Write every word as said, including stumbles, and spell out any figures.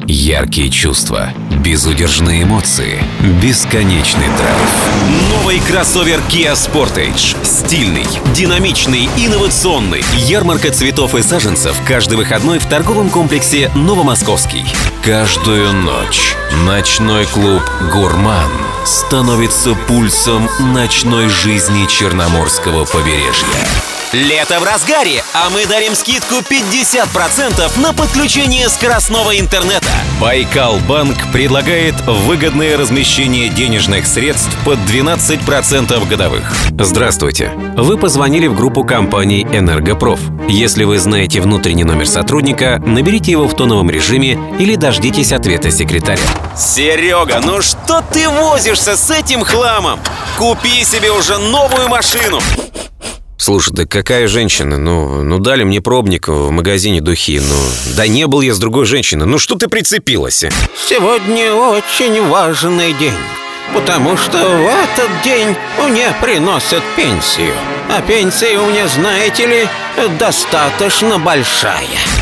Яркие чувства, безудержные эмоции, бесконечный драйв. Новый кроссовер Kia Sportage. Стильный, динамичный, инновационный. Ярмарка цветов и саженцев каждый выходной в торговом комплексе Новомосковский. Каждую ночь ночной клуб «Гурман» становится пульсом ночной жизни Черноморского побережья. Лето в разгаре, а мы дарим скидку пятьдесят процентов на подключение скоростного интернета. Байкал-банк предлагает выгодное размещение денежных средств под двенадцать процентов годовых. Здравствуйте. Вы позвонили в группу компаний «Энергопроф». Если вы знаете внутренний номер сотрудника, наберите его в тоновом режиме или дождитесь ответа секретаря. Серега, ну что ты возишься с этим хламом? Купи себе уже новую машину. Слушай, да какая женщина? Ну, ну дали мне пробник в магазине духи. Ну, да не был я с другой женщиной. Ну что ты прицепилась? Сегодня очень важный день, потому что в этот день мне приносят пенсию. А пенсия у меня, знаете ли, достаточно большая.